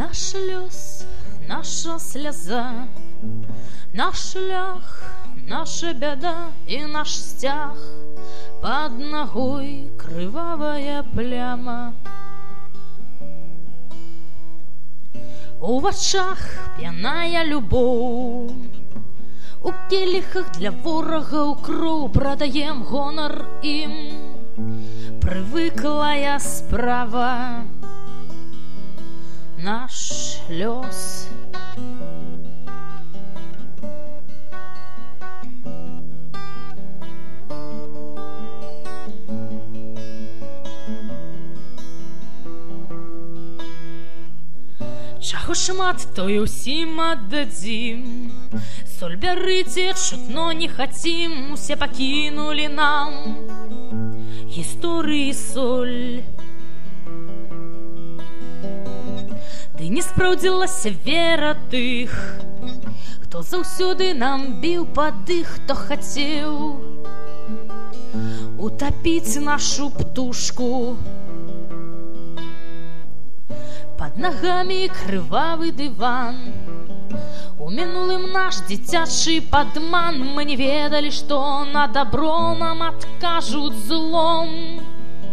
Наш лёс, наша слеза, наш шлях, наша беда и наш стяг. Под ногой кровавая пляма. У вачах п'яная любоў, у келихах для ворагаў кроў прадаем гонар ім. Прывыклая справа, наш лёс. Чаго шмат, то і ўсім аддадзім. Соль бярыце, чутно не хацім, усе пакінулі нам гісторыі соль. Ды не спраўдзілася вера тых, хто заўсёды нам біў падых, хто хацеў утапіць нашу птушку. Под ногами крывавы дыван, у мінулым наш дзіцячы падман. Мы не ведалі, што на добро нам адкажуць злом.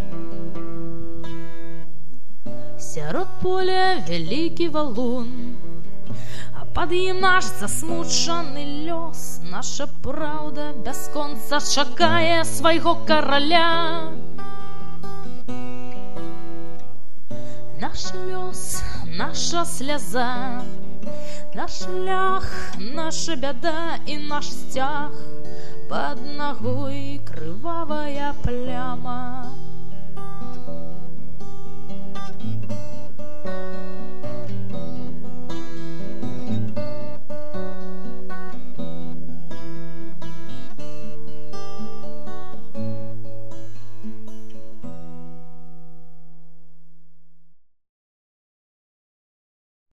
Сярод поля вялікі валун, а пад ім наш засмучаны лёс. Наша праўда бясконца чакае свайго караля. Наш лёс, наша слеза, наш шлях, наша беда и наш стяг. Под ногой кровавая пляма.